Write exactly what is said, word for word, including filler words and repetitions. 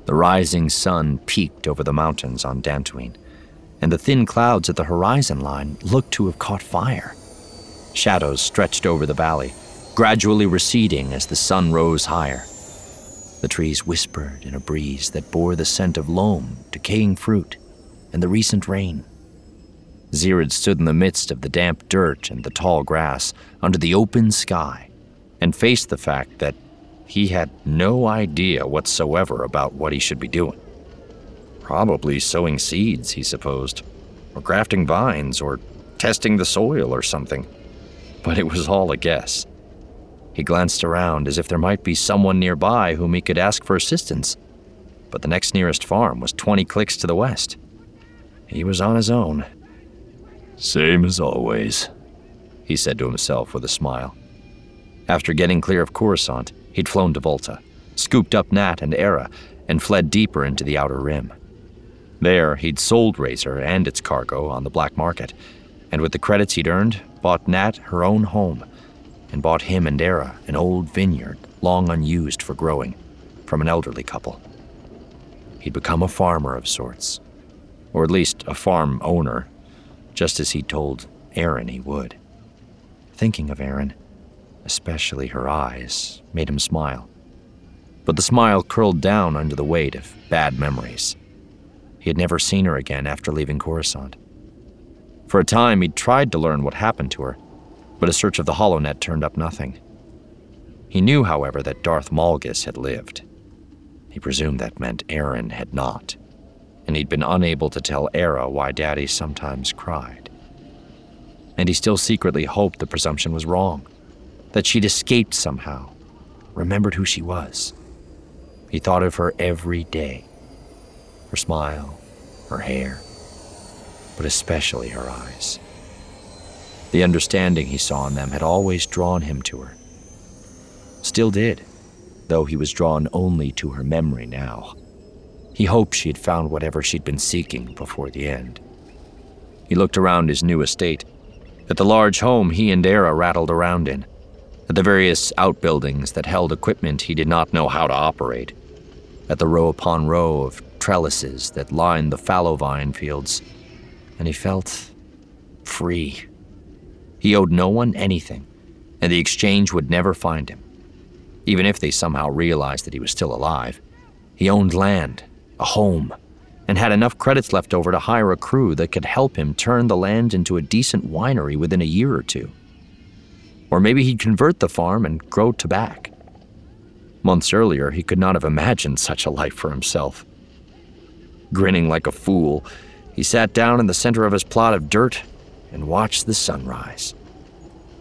The rising sun peaked over the mountains on Dantooine, and the thin clouds at the horizon line looked to have caught fire. Shadows stretched over the valley, gradually receding as the sun rose higher. The trees whispered in a breeze that bore the scent of loam, decaying fruit, and the recent rain. Zirid stood in the midst of the damp dirt and the tall grass under the open sky and faced the fact that he had no idea whatsoever about what he should be doing. Probably sowing seeds, he supposed, or grafting vines, or testing the soil or something. But it was all a guess. He glanced around as if there might be someone nearby whom he could ask for assistance, but the next nearest farm was twenty clicks to the west. He was on his own. "Same as always," he said to himself with a smile. After getting clear of Coruscant, he'd flown to Volta, scooped up Nat and Era, and fled deeper into the Outer Rim. There, he'd sold Razor and its cargo on the black market, and with the credits he'd earned, bought Nat her own home, and bought him and Era an old vineyard long unused for growing from an elderly couple. He'd become a farmer of sorts, or at least a farm owner, just as he'd told Erin he would. Thinking of Erin, especially her eyes, made him smile. But the smile curled down under the weight of bad memories. He had never seen her again after leaving Coruscant. For a time, he'd tried to learn what happened to her, but a search of the HoloNet turned up nothing. He knew, however, that Darth Malgus had lived. He presumed that meant Erin had not, and he'd been unable to tell Era why Daddy sometimes cried. And he still secretly hoped the presumption was wrong, that she'd escaped somehow, remembered who she was. He thought of her every day, her smile, her hair, but especially her eyes. The understanding he saw in them had always drawn him to her. Still did, though he was drawn only to her memory now. He hoped she had found whatever she'd been seeking before the end. He looked around his new estate, at the large home he and Era rattled around in, at the various outbuildings that held equipment he did not know how to operate, at the row upon row of trellises that lined the fallow vine fields, and he felt free. He owed no one anything, and the exchange would never find him. Even if they somehow realized that he was still alive, he owned land, a home, and had enough credits left over to hire a crew that could help him turn the land into a decent winery within a year or two. Or maybe he'd convert the farm and grow tobacco. Months earlier, he could not have imagined such a life for himself. Grinning like a fool, he sat down in the center of his plot of dirt and watched the sunrise.